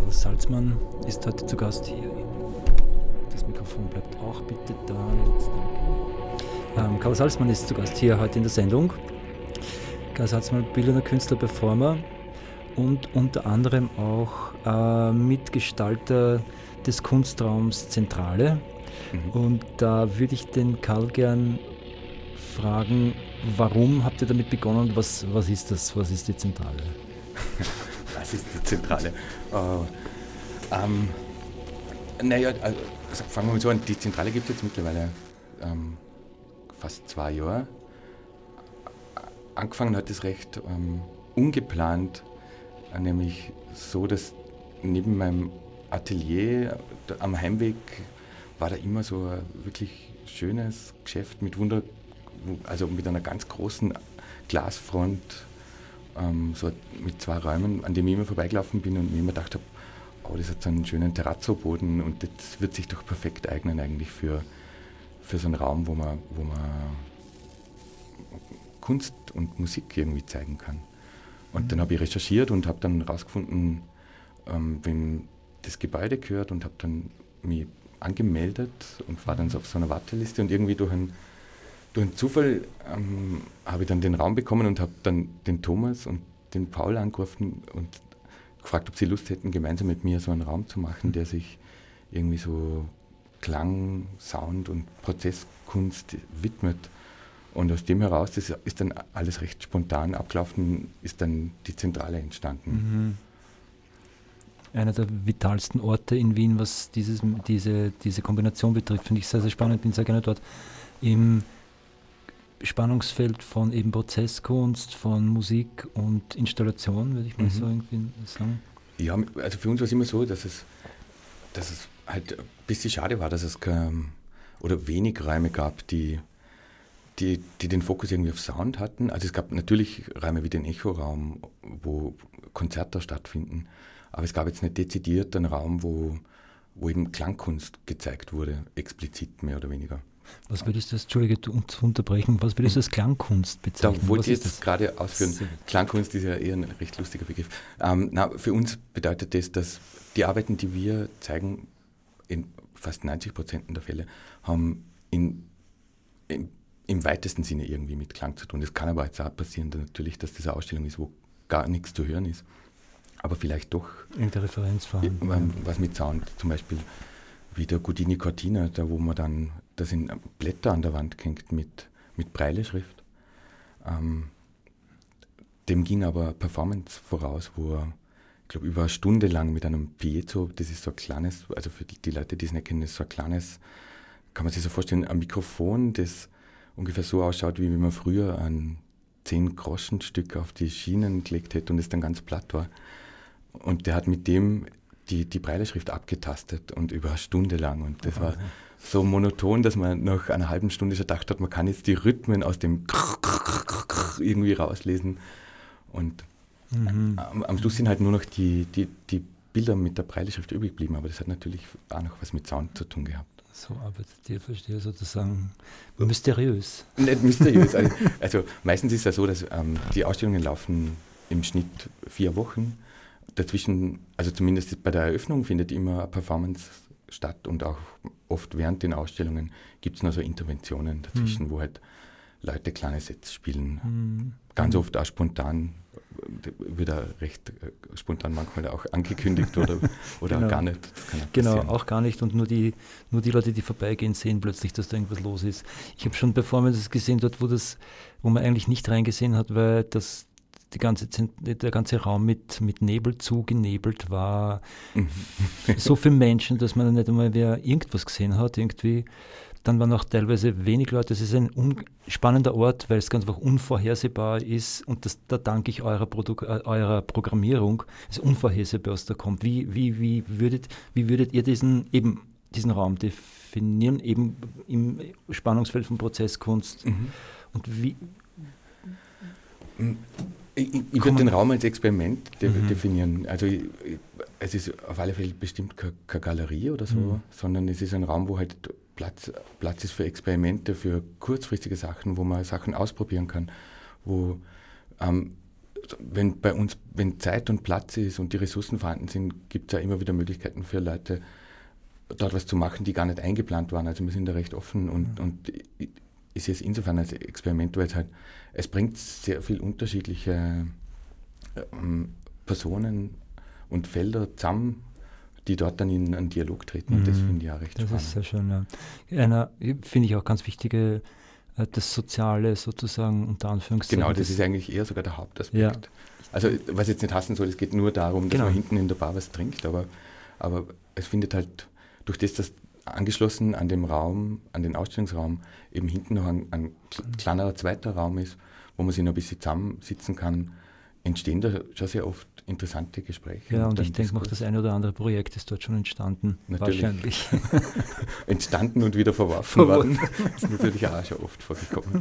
Karl Salzmann ist heute zu Gast hier. Das Mikrofon bleibt auch bitte da. Jetzt, danke. Ähm, Karl Salzmann ist zu Gast hier heute in der Sendung. Karl Salzmann, bildender Künstler, Performer und unter anderem auch äh, Mitgestalter des Kunstraums Zentrale. Mhm. Und da würde ich den Karl gern fragen, warum habt ihr damit begonnen? Was, was ist das? Was ist die Zentrale? Was ist die Zentrale? Uh, ähm, naja, also fangen wir mal so an. Die Zentrale gibt es jetzt mittlerweile ähm, fast zwei Jahre. Angefangen hat es recht ähm, ungeplant, äh, nämlich so, dass neben meinem Atelier da, am Heimweg war da immer so ein wirklich schönes Geschäft mit Wunder, also mit einer ganz großen Glasfront, ähm, so mit zwei Räumen, an dem ich immer vorbeigelaufen bin und mir immer gedacht habe, oh, das hat so einen schönen Terrazzo-Boden und das wird sich doch perfekt eignen eigentlich für, für so einen Raum, wo man, wo man Kunst und Musik irgendwie zeigen kann. Und mhm. dann habe ich recherchiert und habe dann herausgefunden, ähm, wem das Gebäude gehört und habe dann mich angemeldet und war dann so auf so einer Warteliste und irgendwie durch einen, durch einen Zufall ähm, habe ich dann den Raum bekommen und habe dann den Thomas und den Paul angerufen und gefragt, ob sie Lust hätten, gemeinsam mit mir so einen Raum zu machen, der sich irgendwie so Klang, Sound und Prozesskunst widmet. Und aus dem heraus, das ist dann alles recht spontan abgelaufen, ist dann die Zentrale entstanden. Mhm. Einer der vitalsten Orte in Wien, was dieses, diese, diese Kombination betrifft, finde ich sehr, sehr spannend. Ich bin sehr gerne dort im Spannungsfeld von eben Prozesskunst, von Musik und Installation, würde ich mal mhm. so irgendwie sagen. Ja, also für uns war es immer so, dass es, dass es halt ein bisschen schade war, dass es kein, oder wenig Räume gab, die, die, die den Fokus irgendwie auf Sound hatten. Also es gab natürlich Räume wie den Echoraum, wo Konzerte stattfinden, aber es gab jetzt nicht dezidiert einen Raum, wo, wo eben Klangkunst gezeigt wurde, explizit mehr oder weniger. Was würdest du, Entschuldige, zu unterbrechen, was würdest du als Klangkunst bezeichnen? Da wollte ich jetzt gerade ausführen. Klangkunst ist ja eher ein recht lustiger Begriff. Ähm, na, für uns bedeutet das, dass die Arbeiten, die wir zeigen, in fast neunzig Prozent der Fälle, haben in, in, im weitesten Sinne irgendwie mit Klang zu tun. Es kann aber jetzt auch passieren, dass natürlich, dass das eine Ausstellung ist, wo gar nichts zu hören ist. Aber vielleicht doch irgendeine Referenz vorhanden, ähm, was mit Sound, zum Beispiel wie der Gudini Cortina, da wo man dann, da sind Blätter an der Wand hängt mit, mit Brailleschrift. Ähm, dem ging aber Performance voraus, wo er, ich glaube, über eine Stunde lang mit einem Piezo, das ist so ein kleines, also für die, die Leute, die es nicht kennen, ist so ein kleines, kann man sich so vorstellen, ein Mikrofon, das ungefähr so ausschaut, wie wenn man früher ein zehn-Groschen-Stück auf die Schienen gelegt hätte und es dann ganz platt war. Und der hat mit dem die, die Brailleschrift abgetastet und über eine Stunde lang. Und das war so monoton, dass man nach einer halben Stunde schon gedacht hat, man kann jetzt die Rhythmen aus dem irgendwie rauslesen. Und mhm. am, am Schluss sind halt nur noch die, die, die Bilder mit der Brailleschrift übrig geblieben. Aber das hat natürlich auch noch was mit Sound zu tun gehabt. So arbeitet ihr, verstehe sozusagen mysteriös. Nicht mysteriös. Also, also meistens ist es ja so, dass ähm, die Ausstellungen laufen im Schnitt vier Wochen. Dazwischen, also zumindest bei der Eröffnung, findet immer eine Performance statt und auch oft während den Ausstellungen gibt es noch so Interventionen dazwischen, mhm. wo halt Leute kleine Sets spielen. Mhm. Ganz oft auch spontan, wird auch recht spontan manchmal auch angekündigt oder, oder genau. auch gar nicht. Genau, auch gar nicht und nur die, nur die Leute, die vorbeigehen, sehen plötzlich, dass da irgendwas los ist. Ich habe schon Performances gesehen dort, wo, das, wo man eigentlich nicht reingesehen hat, weil das Die ganze, der ganze Raum mit, mit Nebel zugenebelt war. Mhm. So viele Menschen, dass man nicht einmal wer irgendwas gesehen hat. Irgendwie. Dann waren auch teilweise wenig Leute. Es ist ein un- spannender Ort, weil es ganz einfach unvorhersehbar ist. Und das, da danke ich eurer, Produ- äh, eurer Programmierung. Es ist unvorhersehbar, was da kommt. Wie, wie, wie, würdet, wie würdet ihr diesen, eben, diesen Raum definieren, eben im Spannungsfeld von Prozesskunst? Mhm. Und wie... Ich, ich würde den Raum als Experiment de- mhm. definieren. Also ich, es ist auf alle Fälle bestimmt keine, keine Galerie oder so, mhm. sondern es ist ein Raum, wo halt Platz, Platz ist für Experimente, für kurzfristige Sachen, wo man Sachen ausprobieren kann, wo ähm, wenn bei uns, wenn Zeit und Platz ist und die Ressourcen vorhanden sind, gibt es ja immer wieder Möglichkeiten für Leute, dort was zu machen, die gar nicht eingeplant waren. Also wir sind da recht offen und, mhm. und ist jetzt insofern als Experiment, weil es halt, es bringt sehr viel unterschiedliche ähm, Personen und Felder zusammen, die dort dann in einen Dialog treten. Mhm. Und das finde ich auch recht das spannend. Das ist sehr schön, ja. Einer, finde ich auch ganz wichtige, das Soziale sozusagen unter Anführungszeichen. Genau, das ist eigentlich eher sogar der Hauptaspekt. Ja. Also was jetzt nicht hassen soll, es geht nur darum, dass genau. man hinten in der Bar was trinkt, aber, aber es findet halt durch das, dass angeschlossen an dem Raum, an den Ausstellungsraum, eben hinten noch ein, ein kleinerer zweiter Raum ist, wo man sich noch ein bisschen zusammensitzen kann, entstehen da schon sehr oft interessante Gespräche. Ja, und, und ich denke noch, das eine oder andere Projekt ist dort schon entstanden. Natürlich. Wahrscheinlich. Entstanden und wieder verworfen worden. Das ist natürlich auch schon oft vorgekommen.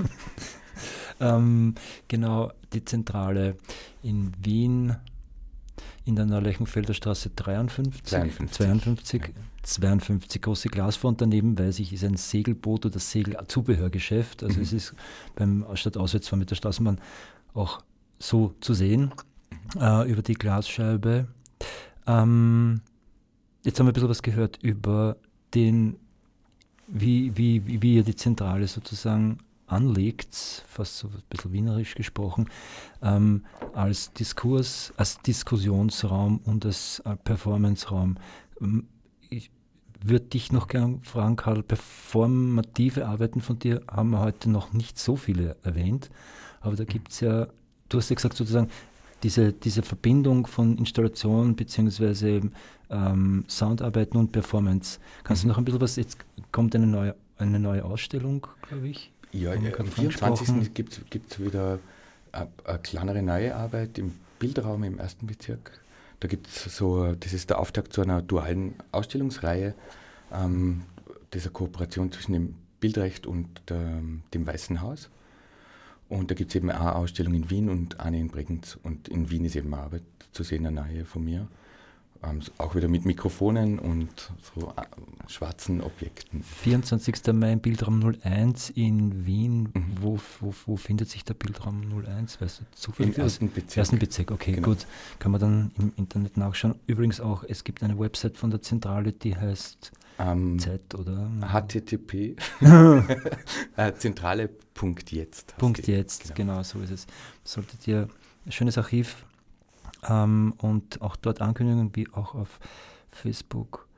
ähm, genau, die Zentrale in Wien, in der Neulechenfelder Straße dreiundfünfzig, zweiundfünfzig, zweiundfünfzig, ja. zweiundfünfzig, große Glasfront daneben, weiß ich, ist ein Segelboot oder Segelzubehörgeschäft. Also mhm. es ist beim statt Auswärtsfahren mit der Straßenbahn auch so zu sehen, äh, über die Glasscheibe. Ähm, jetzt haben wir ein bisschen was gehört über den, wie, wie, wie ihr die Zentrale sozusagen anlegt, fast so ein bisschen wienerisch gesprochen, ähm, als Diskurs, als Diskussionsraum und als äh, Performanceraum. Ich würde dich noch gerne fragen, Karl, performative Arbeiten von dir haben wir heute noch nicht so viele erwähnt, aber da gibt es ja, du hast ja gesagt sozusagen, diese, diese Verbindung von Installation bzw. Ähm, Soundarbeiten und Performance. Kannst mhm. du noch ein bisschen was, jetzt kommt eine neue, eine neue Ausstellung, glaube ich. Ja, ja am vierundzwanzigsten gibt es wieder eine, eine kleinere neue Arbeit im Bildraum im ersten Bezirk. Da gibt es so, das ist der Auftakt zu einer dualen Ausstellungsreihe, ähm, das ist eine Kooperation zwischen dem Bildrecht und der, dem Weißen Haus. Und da gibt es eben eine Ausstellung in Wien und eine in Bregenz. Und in Wien ist eben eine Arbeit zu sehen, eine neue von mir. Ähm, auch wieder mit Mikrofonen und so äh, schwarzen Objekten. vierundzwanzigsten Mai im Bildraum null eins in Wien. Mhm. Wo, wo, wo findet sich der Bildraum null eins? Weißt du, zufällig? Im ersten Bezirk. Ersten Bezirk, okay, genau. Gut. Kann man dann im Internet nachschauen. Übrigens auch, es gibt eine Website von der Zentrale, die heißt ähm, Z oder? H T T P Zentrale Punkt jetzt. Punkt jetzt, genau. genau, so ist es. Solltet ihr ein schönes Archiv ähm, und auch dort Ankündigungen wie auch auf Facebook.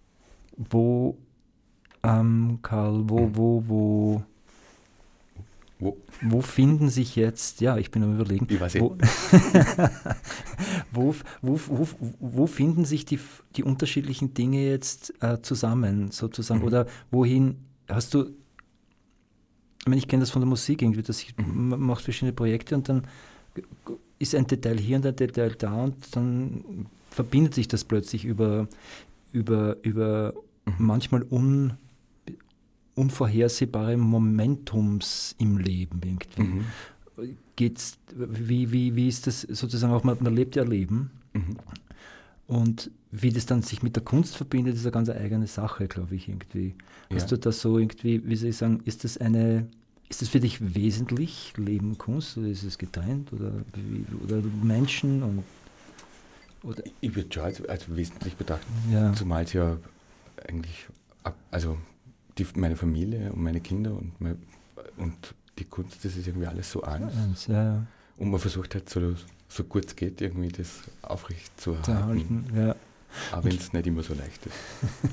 Wo, ähm, Karl, wo, wo, wo, wo, wo finden sich jetzt, ja, ich bin am Überlegen, ich weiß wo, wo, wo, wo, wo finden sich die, die unterschiedlichen Dinge jetzt äh, zusammen, sozusagen, mhm. oder wohin hast du, ich meine, ich kenne das von der Musik irgendwie, dass ich, mhm. man macht verschiedene Projekte und dann ist ein Detail hier und ein Detail da und dann verbindet sich das plötzlich über, über, über mhm. manchmal un, unvorhersehbare Momentums im Leben irgendwie. Mhm. Geht's, wie, wie, wie ist das sozusagen auch, man, man lebt ja Leben mhm. und wie das dann sich mit der Kunst verbindet, ist eine ganz eigene Sache, glaube ich, irgendwie. Ja. Hast du das so irgendwie, wie soll ich sagen, ist das eine, ist das für dich wesentlich, Leben, Kunst, oder ist es getrennt, oder, oder Menschen und oder? Ich würde schon als, als wesentlich betrachten, ja. zumal es ja eigentlich, also die, meine Familie und meine Kinder und, mein, und die Kunst, das ist irgendwie alles so eins. Ja, ja. Und man versucht halt so, so gut es geht, irgendwie das aufrecht zu erhalten. Ja. Auch wenn es nicht immer so leicht ist.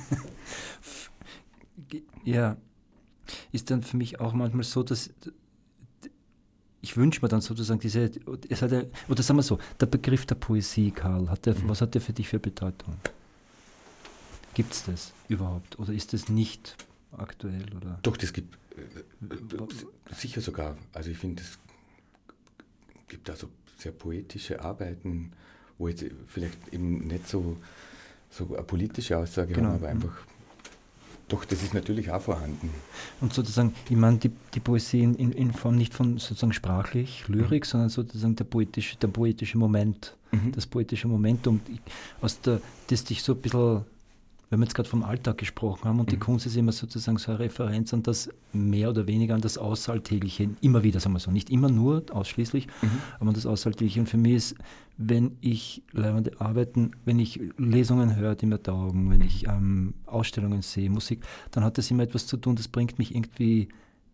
Ja, ist dann für mich auch manchmal so, dass ich wünsche mir dann sozusagen diese, es hat ja, oder sagen wir so, der Begriff der Poesie, Karl, hat der, mhm. was hat der für dich für Bedeutung? Gibt es das überhaupt oder ist das nicht aktuell? Oder? Doch, das gibt äh, sicher sogar. Also ich finde, es gibt also sehr poetische Arbeiten, wo jetzt vielleicht eben nicht so, so eine politische Aussage genau. haben, aber einfach, doch, das ist natürlich auch vorhanden. Und sozusagen, ich meine die, die Poesie in, in Form nicht von sozusagen sprachlich, Lyrik, mhm. sondern sozusagen der poetische, der poetische Moment, mhm. das poetische Momentum, aus der, das dich so ein bisschen wenn wir jetzt gerade vom Alltag gesprochen haben und mhm. die Kunst ist immer sozusagen so eine Referenz an das mehr oder weniger an das Außeralltägliche, immer wieder, sagen wir so, nicht immer nur ausschließlich, mhm. aber an das Außeralltägliche. Und für mich ist, wenn ich leibende Arbeiten, wenn ich Lesungen höre, die mir taugen, wenn ich ähm, Ausstellungen sehe, Musik, dann hat das immer etwas zu tun, das bringt mich irgendwie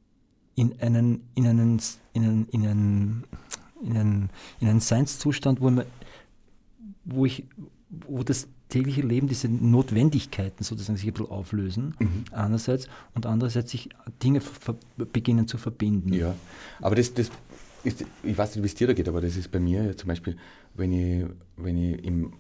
in einen, in einen, in einen, in einen, in einen, in einen Seinszustand, wo, man, wo ich, wo das tägliche Leben, diese Notwendigkeiten sozusagen sich ein bisschen auflösen, mhm. einerseits, und andererseits sich Dinge ver- beginnen zu verbinden. Ja, aber das, das ist, ich weiß nicht, wie es dir da geht, aber das ist bei mir ja zum Beispiel, wenn ich, wenn ich im,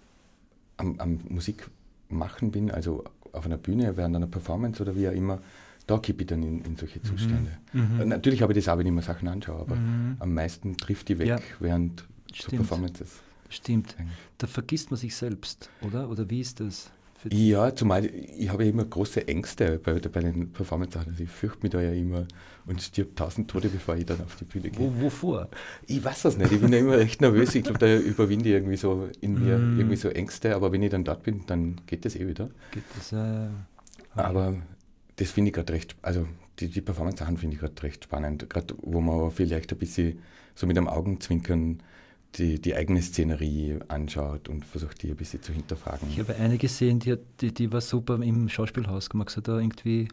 am, am Musik machen bin, also auf einer Bühne, während einer Performance oder wie auch immer, da kippe ich dann in, in solche Zustände. Mhm. Natürlich habe ich das auch, wenn ich mir Sachen anschaue, aber mhm. am meisten trifft die weg, ja. während so Performances. Stimmt. Da vergisst man sich selbst, oder? Oder wie ist das für dich? Ja, zumal ich habe ja immer große Ängste bei, bei den Performances. Also ich fürchte mich da ja immer und stirb tausend Tode, bevor ich dann auf die Bühne gehe. Wo, wovor? Ich weiß es nicht. Ich bin ja immer recht nervös. Ich glaube, da überwinde ich irgendwie so in mir mm. irgendwie so Ängste. Aber wenn ich dann dort bin, dann geht das eh wieder. Geht das, äh, aber das finde ich gerade recht, also die, die Performance-Sachen finde ich gerade recht spannend. Gerade wo man vielleicht ein bisschen so mit einem Augenzwinkern Die, die eigene Szenerie anschaut und versucht, die ein bisschen zu hinterfragen. Ich habe eine gesehen, die, hat, die, die war super im Schauspielhaus gemacht. So da irgendwie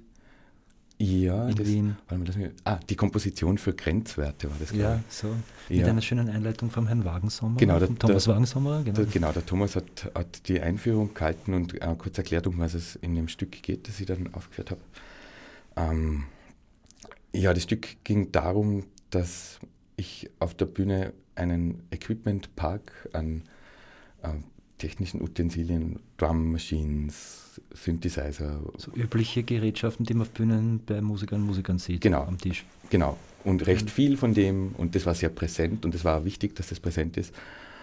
ja, in das, Wien. Warte mal, das, ah, die Komposition für Grenzwerte war das, ja, ich. so. Mit ja. einer schönen Einleitung vom Herrn Wagensommer. Genau, der, Thomas der, Wagensommer. Genau. Der, genau, der Thomas hat, hat die Einführung gehalten und äh, kurz erklärt, um was es in dem Stück geht, das ich dann aufgeführt habe. Ähm, ja, das Stück ging darum, dass ich auf der Bühne einen Equipment-Park an äh, technischen Utensilien, Drum Machines, Synthesizer. So übliche Gerätschaften, die man auf Bühnen bei Musikern und Musikern sieht, genau, am Tisch. Genau, und recht viel von dem, und das war sehr präsent und es war wichtig, dass das präsent ist.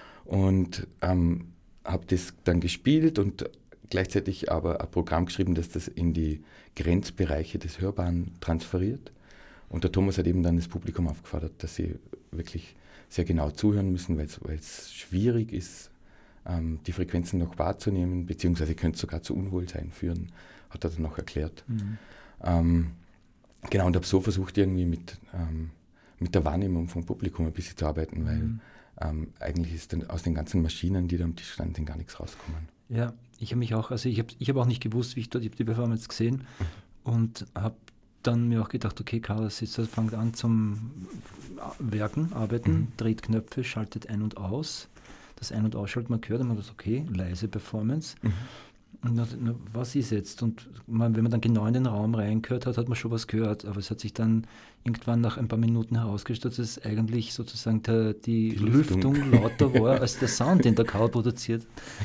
Und ähm, habe das dann gespielt und gleichzeitig aber ein Programm geschrieben, das das in die Grenzbereiche des Hörbaren transferiert. Und der Thomas hat eben dann das Publikum aufgefordert, dass sie wirklich sehr genau zuhören müssen, weil es schwierig ist, ähm, die Frequenzen noch wahrzunehmen, beziehungsweise könnte es sogar zu Unwohlsein führen, hat er dann noch erklärt. Mhm. Ähm, genau, und habe so versucht, irgendwie mit, ähm, mit der Wahrnehmung vom Publikum ein bisschen zu arbeiten, weil mhm. ähm, eigentlich ist dann aus den ganzen Maschinen, die da am Tisch standen, gar nichts rausgekommen. Ja, ich habe mich auch, also ich habe ich hab auch nicht gewusst, wie ich dort, ich habe die Performance gesehen mhm. und habe dann mir auch gedacht, okay, Karl sitzt, fängt an zum Werken, Arbeiten, mhm. dreht Knöpfe, schaltet ein und aus. Das Ein- und Ausschalten, man gehört, und man sagt, okay, leise Performance. Mhm. Und na, na, was ist jetzt? Und man, wenn man dann genau in den Raum reingehört hat, hat man schon was gehört. Aber es hat sich dann irgendwann nach ein paar Minuten herausgestellt, dass es eigentlich sozusagen der, die, die Lüftung. Lüftung lauter war als der Sound, den der Karl produziert.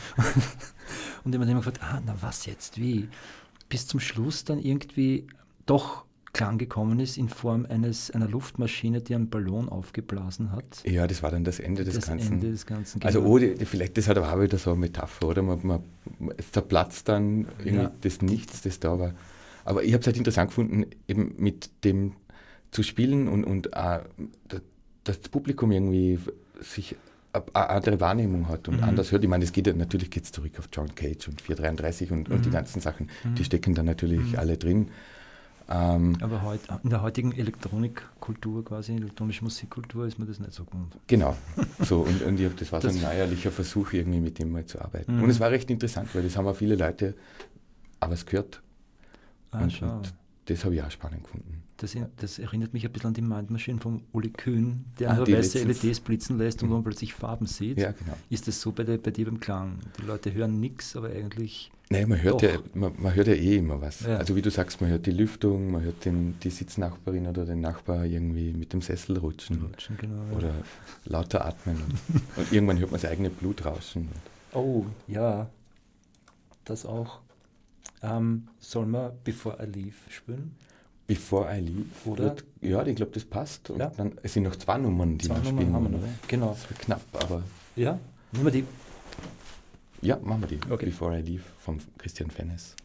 Und jemand hat immer gefragt, ah, na was jetzt, wie? Bis zum Schluss dann irgendwie doch Klang gekommen ist in Form eines, einer Luftmaschine, die einen Ballon aufgeblasen hat. Ja, das war dann das Ende des das Ganzen. Ende des Ganzen, genau. Also oh, die, die, vielleicht, das hat aber auch wieder so eine Metapher, oder? Man, man, es zerplatzt dann irgendwie ja. das Nichts, das da war. Aber ich habe es halt interessant gefunden, eben mit dem zu spielen und, und auch, dass das Publikum irgendwie sich eine andere Wahrnehmung hat und mhm. anders hört. Ich meine, es geht ja, natürlich geht es zurück auf John Cage und vier dreiunddreißig und, mhm. und die ganzen Sachen, mhm. die stecken da natürlich mhm. alle drin. Ähm, Aber heut, in der heutigen Elektronikkultur, quasi elektronische Musikkultur, ist mir das nicht so gewohnt. Genau, so, und, und ich, das war so das ein neuerlicher Versuch, irgendwie mit dem mal zu arbeiten. Mhm. Und es war recht interessant, weil das haben auch viele Leute auch was gehört. Ah, und, und das habe ich auch spannend gefunden. Das, das erinnert mich ein bisschen an die Mind Machine von Uli Kühn, der ah, nur weiße L E Ds blitzen lässt und mhm. wo man plötzlich Farben sieht. Ja, genau. Ist das so bei, der, bei dir beim Klang? Die Leute hören nichts, aber eigentlich... Nein, man hört, ja, man, man hört ja eh immer was. Ja. Also wie du sagst, man hört die Lüftung, man hört den, die Sitznachbarin oder den Nachbar irgendwie mit dem Sessel rutschen, rutschen genau, oder ja. lauter atmen. Und, und irgendwann hört man das eigene Blut rauschen. Oh, ja, das auch. Ähm, soll man Before I Leave spielen? Before I Leave? Oder? Ja, ich glaube, das passt. Und ja. dann, es sind noch zwei Nummern, die zwei wir Nummern spielen. Haben wir noch, genau. Das wird knapp, aber... Ja, nehmen wir die. Ja, machen wir die. Okay. Before I Leave von Christian Fennes.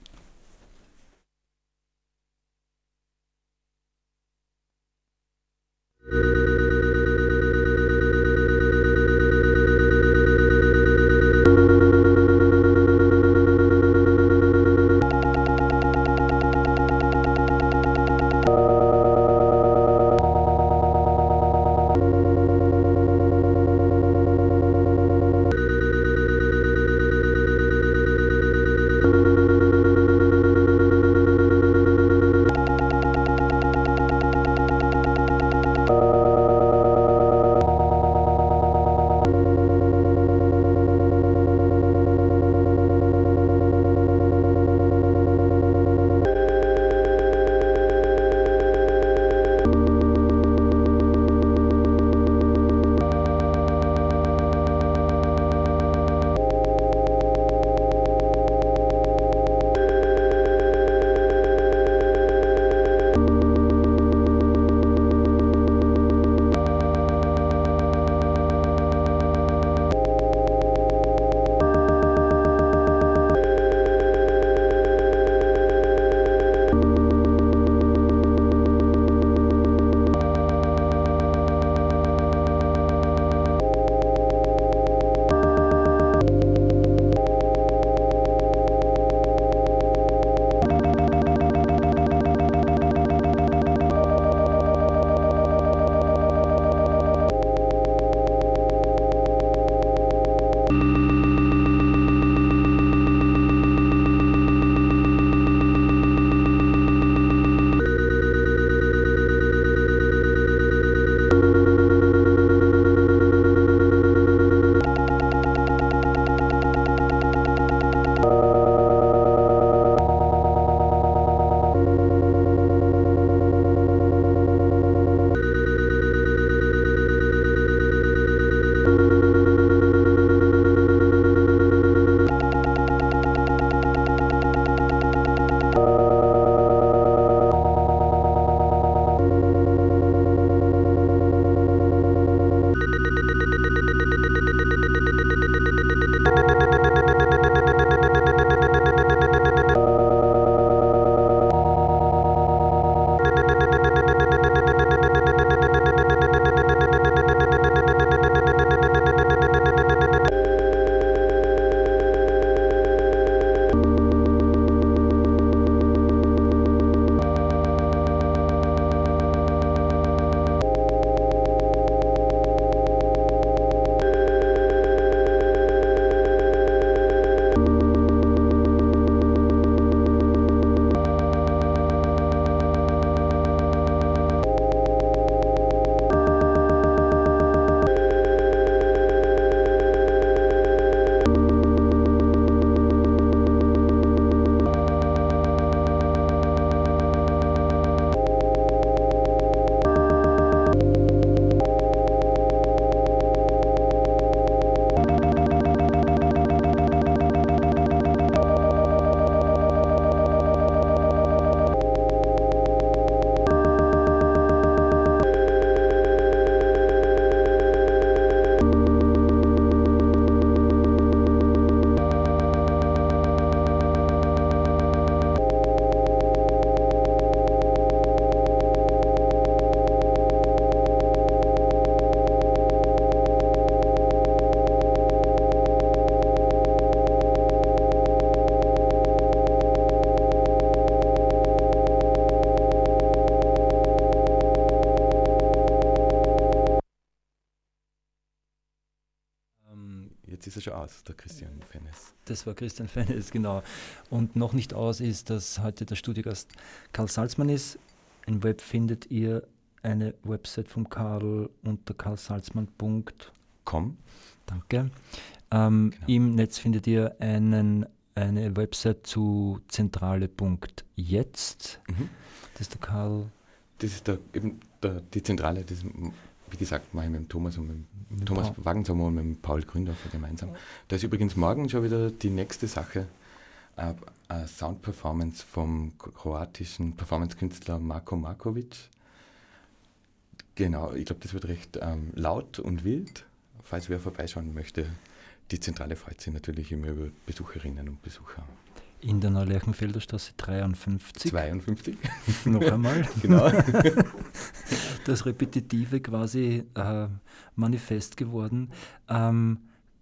aus, der Christian Fennes. Das war Christian Fennes, genau. Und noch nicht aus ist, dass heute der Studiogast Karl Salzmann ist. Im Web findet ihr eine Website von Karl unter karlsalzmann punkt com. Danke. Ähm, genau. Im Netz findet ihr einen, eine Website zu zentrale punkt jetzt. Mhm. Das ist der Karl. Das ist der, eben der, die Zentrale, das, wie gesagt, mache ich mit dem Thomas und mit, mit Thomas Paul. Wagensommer und mit dem Paul Gründorfer gemeinsam. Da ist übrigens morgen schon wieder die nächste Sache, äh, eine Soundperformance vom kroatischen Performancekünstler Marko Markovic. Genau, ich glaube, das wird recht ähm, laut und wild. Falls wer vorbeischauen möchte, die Zentrale freut sich natürlich immer über Besucherinnen und Besucher. In der Neulerchenfelder Straße dreiundfünfzig. zweiundfünfzig. Noch einmal. Genau. Das Repetitive quasi äh, manifest geworden. Ähm,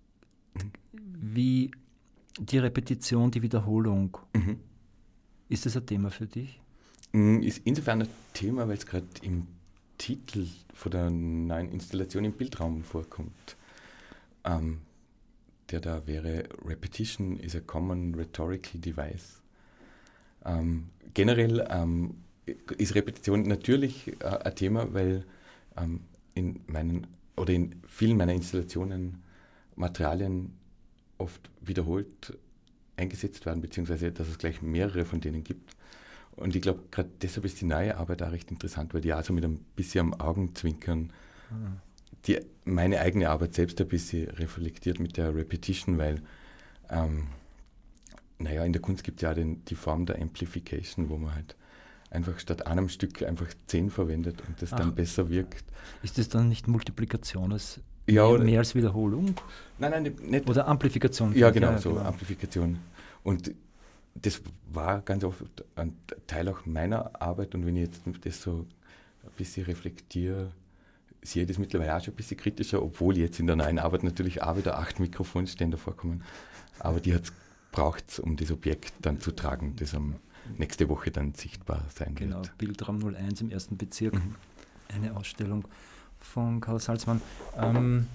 wie die Repetition, die Wiederholung, mhm. ist das ein Thema für dich? Ist insofern ein Thema, weil es gerade im Titel von der neuen Installation im Bildraum vorkommt. Ähm, der da wäre Repetition is a common rhetorical device. Ähm, generell ähm, ist Repetition natürlich äh, ein Thema, weil ähm, in meinen oder in vielen meiner Installationen Materialien oft wiederholt eingesetzt werden, beziehungsweise dass es gleich mehrere von denen gibt. Und ich glaube, gerade deshalb ist die neue Arbeit auch recht interessant, weil die auch so mit ein bisschen am Augenzwinkern mhm. die meine eigene Arbeit selbst ein bisschen reflektiert mit der Repetition, weil ähm, naja, in der Kunst gibt es ja auch den, die Form der Amplification, wo man halt einfach statt einem Stück einfach zehn verwendet und das Ach, dann besser wirkt. Ist das dann nicht Multiplikation als ja, mehr, mehr als Wiederholung? Nein, nein, nicht. Oder Amplifikation? Ja, genau, ja, so genau. Amplifikation. Und das war ganz oft ein Teil auch meiner Arbeit und wenn ich jetzt das so ein bisschen reflektiere, sehe ich das mittlerweile auch schon ein bisschen kritischer, obwohl jetzt in der neuen Arbeit natürlich auch wieder acht Mikrofonständer vorkommen. Aber die braucht es, um das Objekt dann zu tragen, das am nächste Woche dann sichtbar sein genau, wird. Genau, Bildraum null eins im ersten Bezirk, mhm. eine Ausstellung von Karl Salzmann. Ähm,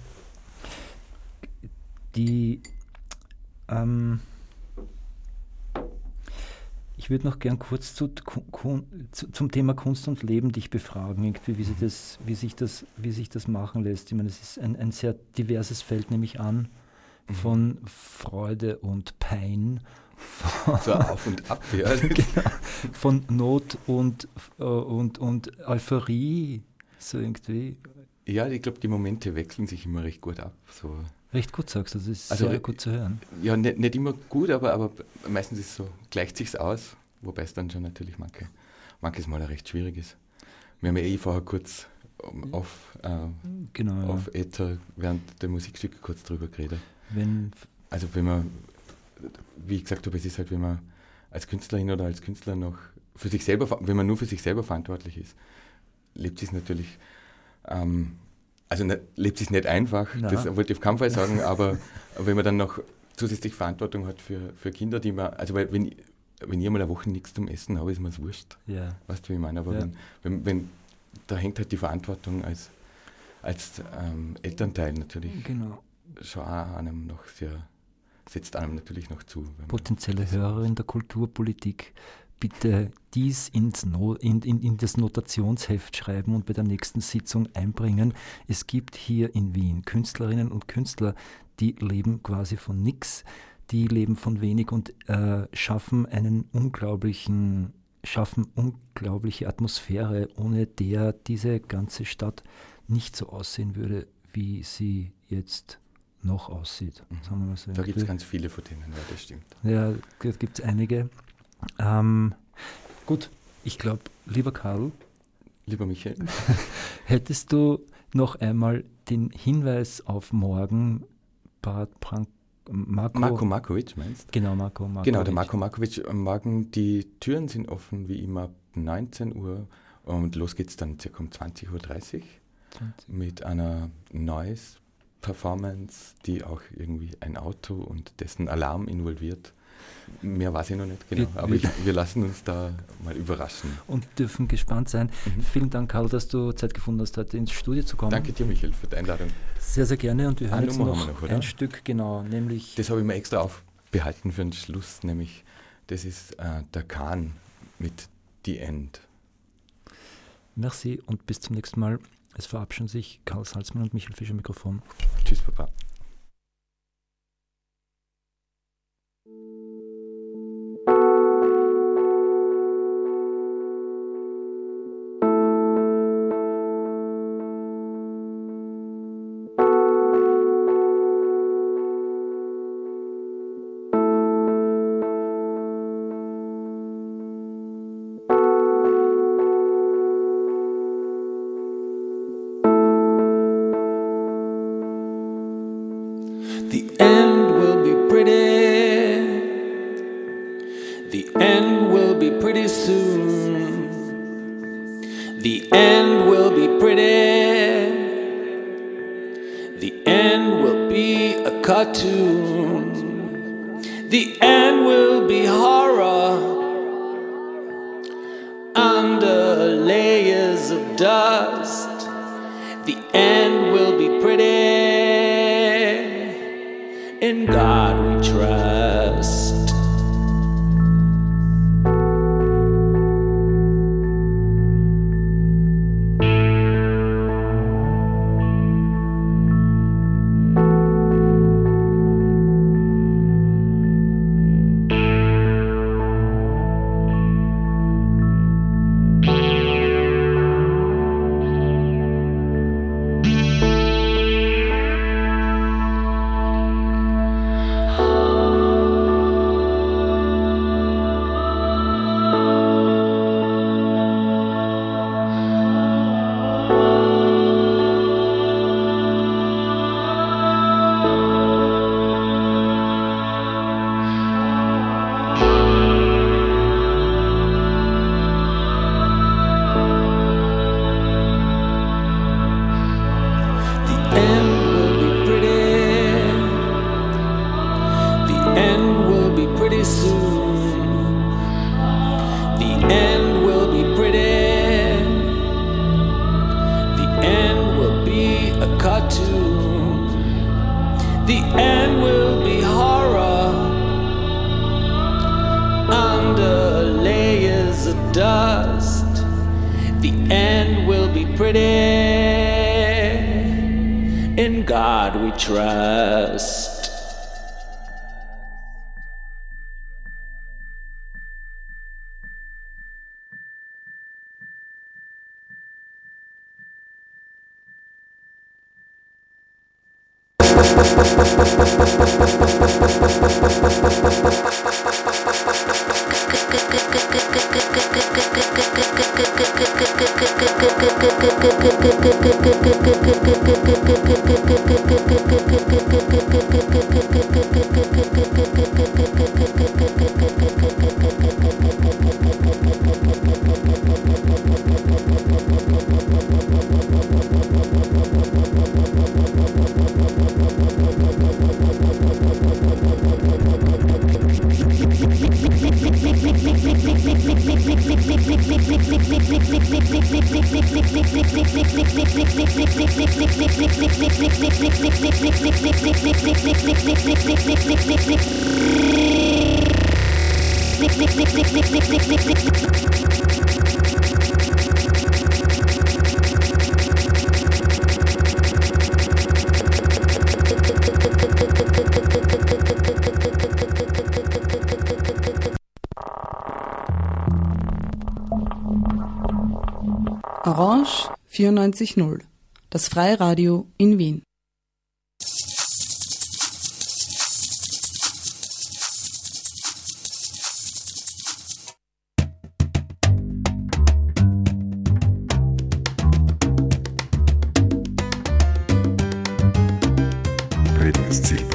die ähm, Ich würde noch gern kurz zu, zu, zum Thema Kunst und Leben dich befragen, irgendwie, wie, sie das, wie, sich das, wie sich das machen lässt. Ich meine, es ist ein, ein sehr diverses Feld, nehme ich an, von Freude und Pein, von, so auf und ab, ja. Genau, von Not und, und, und Euphorie, so irgendwie. Ja, ich glaube, die Momente wechseln sich immer recht gut ab. So. Recht gut sagst du, das ist also, sehr gut zu hören. Ja, nicht, nicht immer gut, aber, aber meistens ist es so, gleicht sich's aus, wobei es dann schon natürlich manche, manches Mal recht schwierig ist. Wir haben ja eh vorher kurz um, auf, äh, genau, auf ja. Äther während der Musikstücke kurz drüber geredet. Wenn also wenn man, wie ich gesagt habe, es ist halt, wenn man als Künstlerin oder als Künstler noch für sich selber, wenn man nur für sich selber verantwortlich ist, lebt es natürlich ähm, Also ne, lebt es nicht einfach, Nein. das wollte ich auf keinen Fall sagen, aber wenn man dann noch zusätzlich Verantwortung hat für, für Kinder, die man, also weil wenn, wenn ich mal eine Woche nichts zum Essen habe, ist mir das wurscht. Ja. Weißt du, wie ich meine? Aber ja. wenn, wenn, wenn, da hängt halt die Verantwortung als, als ähm, Elternteil natürlich genau. schon auch einem noch sehr, setzt einem natürlich noch zu. Potenzielle Hörerin der Kulturpolitik, bitte dies ins no, in, in, in das Notationsheft schreiben und bei der nächsten Sitzung einbringen. Es gibt hier in Wien Künstlerinnen und Künstler, die leben quasi von nichts, die leben von wenig und äh, schaffen einen unglaublichen, schaffen unglaubliche Atmosphäre, ohne der diese ganze Stadt nicht so aussehen würde, wie sie jetzt noch aussieht. Mhm. Sagen wir mal so. Da gibt es ganz viele von denen, ja, das stimmt. Ja, da gibt es einige. Ähm, gut, ich glaube, lieber Karl, lieber Michael, hättest du noch einmal den Hinweis auf morgen, Bad Prank, Marko, Marko Markovic meinst? Genau, Marko Markovic. Genau, der Marko Markovic. Morgen, die Türen sind offen, wie immer, ab neunzehn Uhr und los geht's dann circa um zwanzig Uhr dreißig mit einer Noise Performance, die auch irgendwie ein Auto und dessen Alarm involviert. Mehr weiß ich noch nicht genau, wir, aber ich, wir lassen uns da mal überraschen. Und dürfen gespannt sein. Mhm. Vielen Dank, Karl, dass du Zeit gefunden hast, heute ins Studio zu kommen. Danke dir, Michael, für die Einladung. Sehr, sehr gerne. Und wir hören jetzt noch, noch ein Stück, genau, nämlich... Das habe ich mir extra aufbehalten für den Schluss, nämlich das ist äh, der Kahn mit The End. Merci und bis zum nächsten Mal. Es verabschieden sich Karl Salzmann und Michael Fischer Mikrofon. Tschüss, Papa. Orange vierundneunzig Komma null, das Freiradio in Wien. Reden ist zielbar.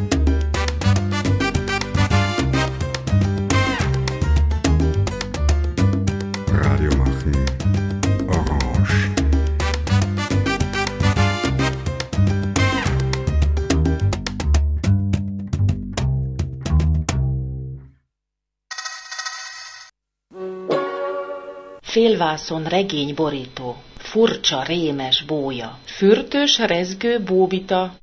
Radio machen. Orange. félvászon regényborító, furcsa, rémes bója, fürtös, rezgő bóbita,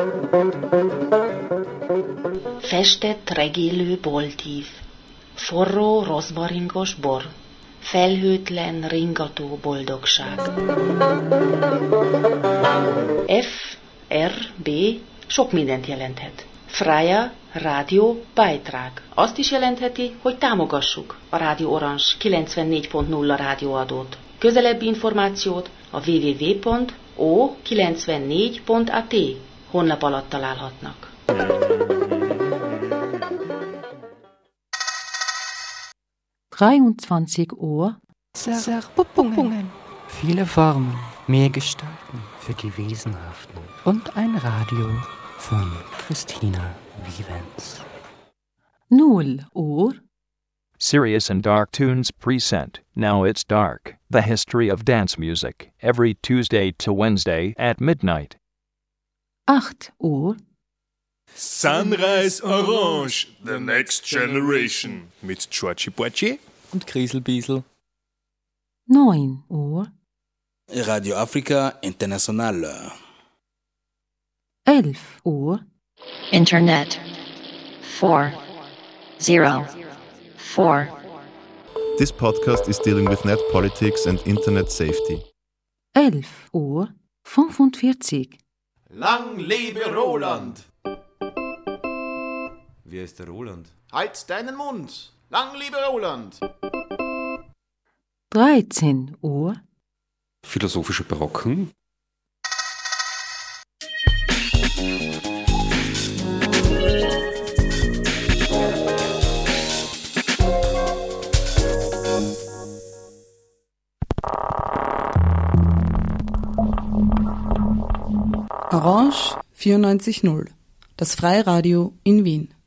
festett, regélő boltív, forró, rozmaringos bor, felhőtlen, ringató boldogság. F, R, B sok mindent jelenthet. Freya, rádió, Beitrag. Azt is jelentheti, hogy támogassuk a Rádió Orange kilencvennégy pont nulla rádióadót. Közelebbi információt a double-u double-u double-u pont o kilencvennégy pont a t honlap alatt találhatnak. dreiundzwanzig Uhr Zerpuppungen. Viele Formen, mehr Gestalten für die Wesenhaften und ein Radio von Christina Vivens. Null Uhr. Serious and Dark Tunes present Now It's Dark, the history of dance music, every Tuesday to Wednesday at midnight. Acht Uhr. Sunrise Orange, The Next Generation mit Georgie Porgy und Grieselbiesel. Neun Uhr. Radio Afrika International. Elf Uhr. Internet. Four. Zero. Four. This podcast is dealing with net politics and internet safety. Elf Uhr. fünfundvierzig. Lang lebe Roland! Wer ist der Roland? Halt deinen Mund! Lang lebe Roland! dreizehn Uhr. Philosophische Brocken. Orange vierundneunzig Komma null, das Freiradio in Wien.